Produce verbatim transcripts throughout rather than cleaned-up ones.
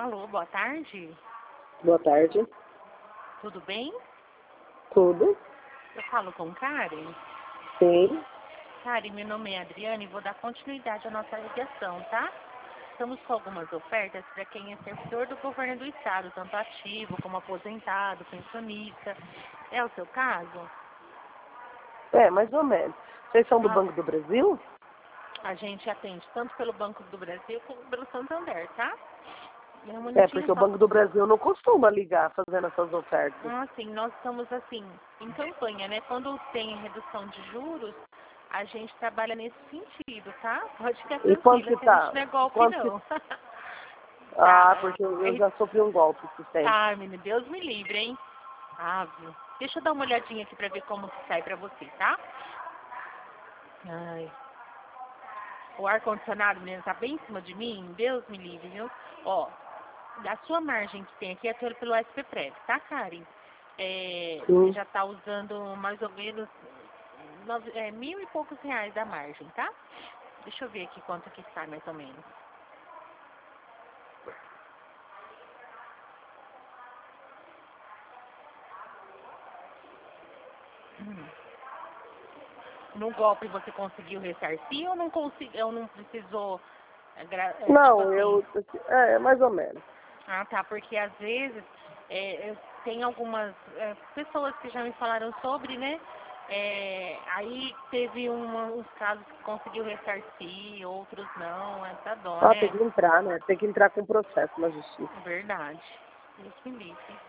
Alô, boa tarde. Boa tarde. Tudo bem? Tudo? Eu falo com Karen. Sim. Karen, meu nome é Adriana e vou dar continuidade à nossa ligação, tá? Estamos com algumas ofertas para quem é servidor do governo do estado, tanto ativo como aposentado, pensionista. É o seu caso? É, mais ou menos. Vocês são do Ah, Banco do Brasil? a gente atende tanto pelo Banco do Brasil como pelo Santander, tá? É um É, minutinho porque o só. Banco do Brasil não costuma ligar fazendo essas ofertas. Ah, sim, nós estamos assim, em campanha, né? Quando tem redução de juros, a gente trabalha nesse sentido, tá? Pode ficar E quanto tranquila que que a gente tá? não é golpe, Quanto que... não. Ah, Tá. porque eu É- já sofri um golpe esse tempo. Ai, menino, Deus me livre, hein? Ave. Deixa eu dar uma olhadinha aqui pra ver como que sai pra você, tá? Ai. O ar-condicionado, menino, tá bem em cima de mim? Deus me livre, viu? Ó, da sua margem que tem aqui é pelo, pelo S P Prev, tá, Karen? É, você Sim. já tá usando mais ou menos nove, é, mil e poucos reais da margem, tá? Deixa eu ver aqui quanto que sai mais ou menos. Hum. No golpe você conseguiu ressarcir ou não conseguiu, ou não precisou, é, gra- é, tipo Não, assim, eu... É, mais ou menos. ah, tá, porque às vezes é, eu- tem algumas é, pessoas que já me falaram sobre, né? É, aí teve uma- uns casos que conseguiu ressarcir, outros não, é tá dó, Ah, tem né? que entrar, né? Tem que entrar com processo na justiça. Verdade. Deus me livre.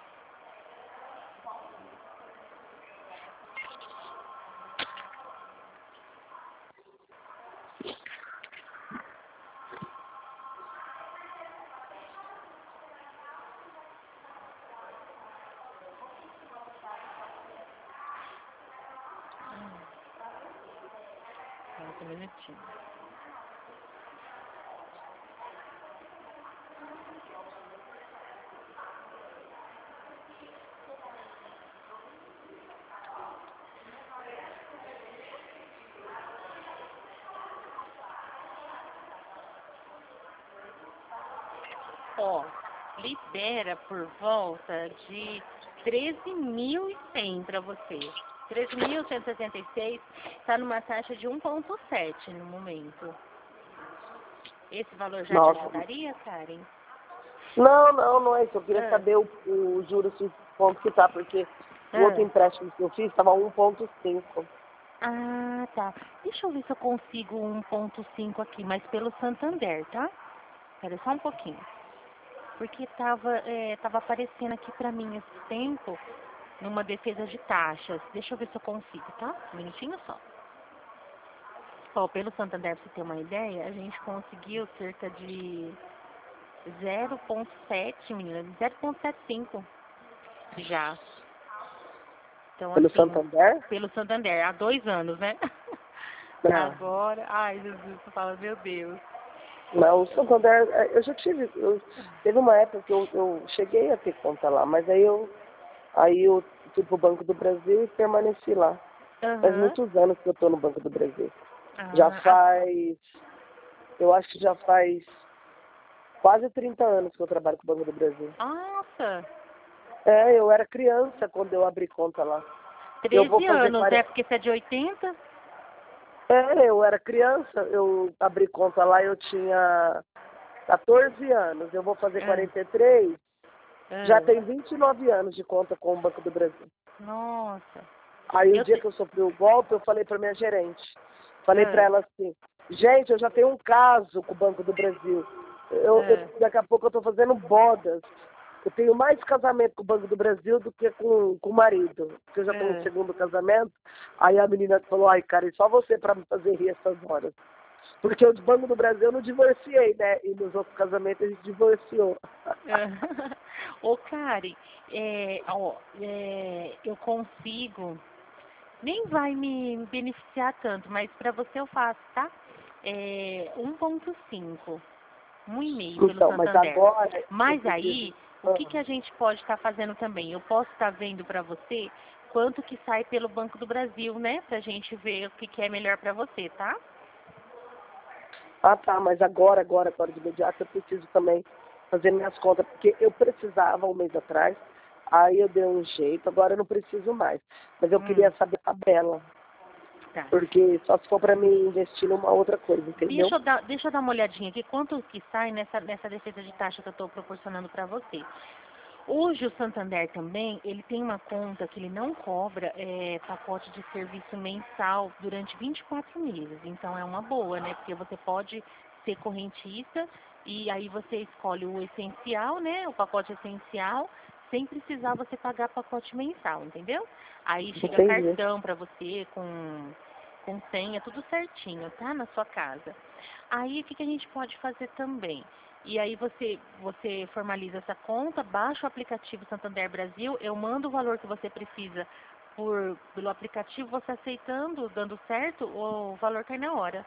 Só um minutinho. Ó, libera por volta de treze mil e cem para você. treze mil cento e sessenta e seis está numa taxa de um vírgula sete no momento. Esse valor já te Nossa. ajudaria, Karen? Não, não, não é isso. Eu queria Ah, saber o, o juros se quanto que tá, porque o outro ah. empréstimo que eu fiz estava um ponto cinco. Ah, tá. Deixa eu ver se eu consigo um ponto cinco aqui, mas pelo Santander, tá? Espera só um pouquinho. Porque tava, é, tava aparecendo aqui pra mim esse tempo numa defesa de taxas. Deixa eu ver se eu consigo, tá? Um minutinho só. Ó, pelo Santander, pra você ter uma ideia, a gente conseguiu cerca de zero vírgula sete, menina, zero vírgula setenta e cinco já. Então, Pelo assim, Santander? pelo Santander, há dois anos, né? Ah. Agora, ai, Jesus, você fala, meu Deus. Não, o Santander, é, eu já tive, eu, teve uma época que eu, eu cheguei a ter conta lá, mas aí eu, aí eu fui pro Banco do Brasil e permaneci lá. Faz Aham. muitos anos que eu tô no Banco do Brasil. Já Ah, a- faz, eu acho que já faz quase trinta anos que eu trabalho com o Banco do Brasil. nossa, É, eu era criança quando eu abri conta lá. Eu vou treze fazer anos, é quarenta. porque você é de oitenta? É, eu era criança, eu abri conta lá, eu tinha quatorze anos, eu vou fazer Ah, quarenta e três. Já ah, tem vinte e nove anos de conta com o Banco do Brasil. nossa. Aí o Eu dia te... que eu sofri o golpe, eu falei para minha gerente. Falei para Ah, ela assim, gente, eu já tenho um caso com o Banco do Brasil. Eu, eu- ah, daqui a pouco eu estou fazendo bodas. Eu tenho mais casamento com o Banco do Brasil do que com, com o marido. Porque eu já estou no ah. segundo casamento. Aí a menina falou, ai, cara, e só você para me fazer rir essas horas. Porque o Banco do Brasil eu não divorciei, né? E nos outros casamentos a gente divorciou. Ah. Ô, Kari, é, ó, é, eu consigo, nem vai me beneficiar tanto, mas para você eu faço, tá? É, um ponto cinco, um e meio pelo Então, mas Santander. agora eu Mas preciso. aí, o que, que a gente pode estar fazendo também? Eu posso estar vendo para você quanto que sai pelo Banco do Brasil, né? Pra gente ver o que, que é melhor para você, tá? Ah, tá, mas agora, agora, agora de imediato eu preciso também fazer minhas contas, porque eu precisava um mês atrás, aí eu dei um jeito, agora eu não preciso mais. Mas eu Hum, queria saber a tabela, tá. porque só se for para mim investir numa outra coisa, entendeu? Deixa eu, dar, deixa eu dar uma olhadinha aqui, quanto que sai nessa, nessa defesa de taxa que eu estou proporcionando para você. Hoje o Santander também, ele tem uma conta que ele não cobra é, pacote de serviço mensal durante vinte e quatro meses. Então é uma boa, né? Porque você pode ser correntista e aí você escolhe o essencial, né? O pacote essencial, sem precisar você pagar pacote mensal, entendeu? Aí chega Entendi. cartão para você com, com senha, tudo certinho, tá? Na sua casa. Aí o que, que a gente pode fazer também? E aí você, você formaliza essa conta, baixa o aplicativo Santander Brasil, eu mando o valor que você precisa por, pelo aplicativo, você aceitando, dando certo, o valor cai na hora.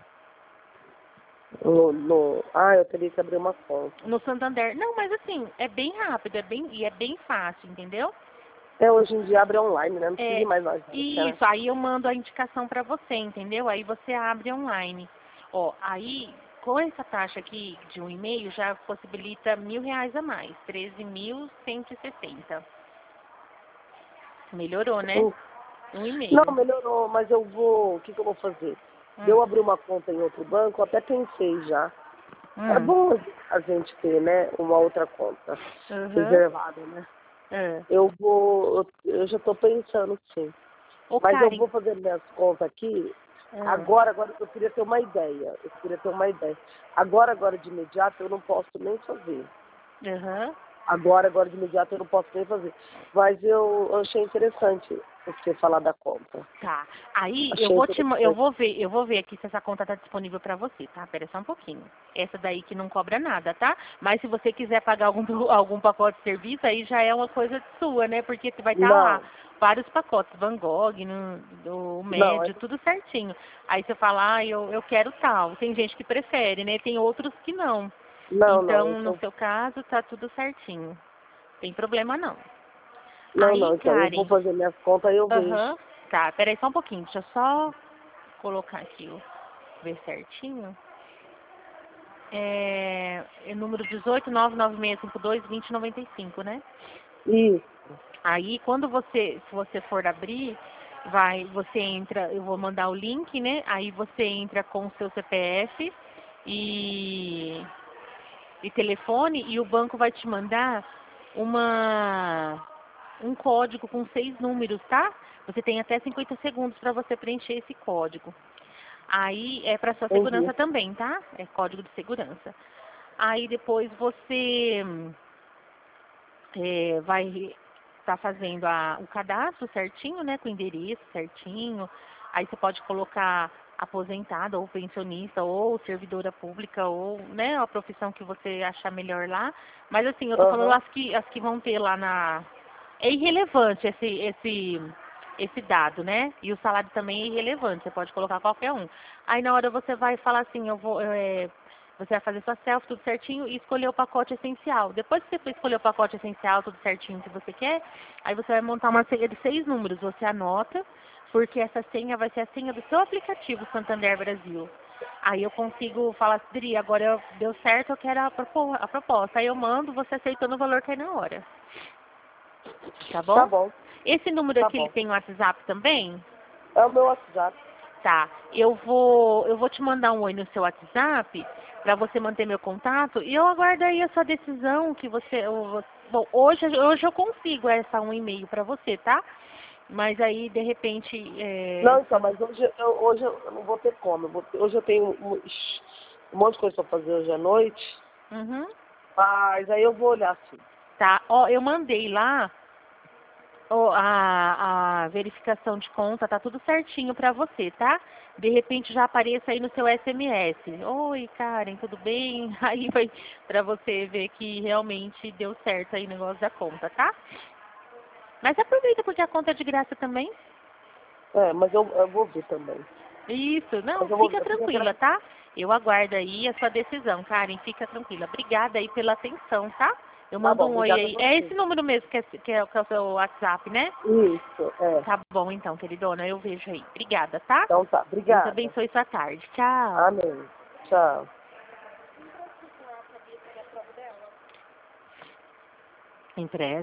No, no... Ah, eu teria que abrir uma conta. No Santander. Não, mas assim, é bem rápido, é bem, e é bem fácil, entendeu? É, hoje em dia abre online, né? Não precisa ir É, mais na agência, né? isso, aí eu mando a indicação para você, entendeu? Aí você abre online. Ó, aí com essa taxa aqui de um e-mail já possibilita mil reais a mais, treze mil cento e sessenta. Melhorou, né? Hum. Um Não, e-mail. melhorou, mas eu vou... O que, que eu vou fazer? Hum, Eu abrir uma conta em outro banco, eu até pensei já. É hum, bom a gente ter, né, uma outra conta uhum, reservada, né? é. Eu vou... Eu, eu já estou pensando, sim. Ô, Mas eu Karen, vou fazer minhas contas aqui. é, Agora, agora, eu queria ter uma ideia. Eu queria ter uma ideia. Agora, agora, de imediato, eu não posso nem fazer. uhum. Agora, agora, de imediato, eu não posso nem fazer. Mas eu, eu achei interessante você falar da conta. Tá. Aí eu Achei vou te, ma- eu interessante. vou ver, eu vou ver aqui se essa conta tá disponível para você, tá? Pera só um pouquinho. Essa daí que não cobra nada, tá? Mas se você quiser pagar algum algum pacote de serviço, aí já é uma coisa sua, né? Porque vai estar lá Não, vários pacotes, Van Gogh, no, do não, é- médio, tudo certinho. Aí você fala, ah, eu, eu quero tal. Tem gente que prefere, né? Tem outros que não. não, não. Então, no Então, seu caso, tá tudo certinho. Tem problema não. não, Aí, não. Então, eu vou Karen, fazer minhas contas e eu vejo. aham, tá, peraí só um pouquinho, deixa eu só colocar aqui, ó, ver certinho. É, é número dezoito, nove nove seis cinco dois, dois zero nove cinco, né? Isso. Aí, quando você, se você for abrir, vai, você entra, eu vou mandar o link, né? Aí você entra com o seu C P F e, e telefone e o banco vai te mandar uma um código com seis números, tá? Você tem até cinquenta segundos para você preencher esse código. Aí é para sua Entendi. segurança também, tá? É código de segurança. Aí depois você é, vai estar fazendo a, o cadastro certinho, né? Com o endereço certinho. Aí você pode colocar aposentada ou pensionista ou servidora pública ou, né, a profissão que você achar melhor lá. Mas assim, eu tô falando Aham. as que, as que vão ter lá na... É irrelevante esse, esse, esse dado, né? E o salário também é irrelevante, você pode colocar qualquer um. Aí na hora você vai falar assim, eu vou... é, você vai fazer sua selfie, tudo certinho, e escolher o pacote essencial. Depois que você escolher o pacote essencial, tudo certinho que você quer, aí você vai montar uma senha de seis números. Você anota, porque essa senha vai ser a senha do seu aplicativo Santander Brasil. Aí eu consigo falar assim, Dri, agora eu- deu certo, eu quero a, propo- a proposta. Aí eu mando, você aceitando o valor que é na hora. Tá Tá bom? bom, Esse número tá aqui, ele bom. tem o WhatsApp também? É o meu WhatsApp. Tá. Eu vou, eu vou te mandar um oi no seu WhatsApp para você manter meu contato e eu aguardo aí a sua decisão que você, eu- bom, hoje, hoje eu consigo essa um e-mail para você, tá? Mas aí de repente, é, Não, então, mas hoje eu, hoje eu não vou ter como. Eu vou ter- hoje eu tenho um, um monte de coisa para fazer hoje à noite, uhum, mas aí eu vou olhar sim. tá? Ó, eu mandei lá ó, a, a verificação de conta, tá tudo certinho para você, tá? De repente já apareça aí no seu S M S. Oi, Karen, tudo bem? Aí vai para você ver que realmente deu certo aí o negócio da conta, tá? Mas aproveita porque a conta é de graça também. É, mas eu, eu vou ver também. Isso, não, Mas eu vou fica ver. Eu fico tranquila, agra- tá? Eu aguardo aí a sua decisão, Karen, fica tranquila. Obrigada aí pela atenção, tá? Eu Tá mando bom, um oi obrigada a aí. É você. esse número mesmo que é, que é, que é o seu WhatsApp, né? Isso, é. Tá bom então, queridona, eu vejo aí. Obrigada, tá? Então tá, Deus obrigada. abençoe sua tarde. Tchau. Amém. Tchau. Empresta.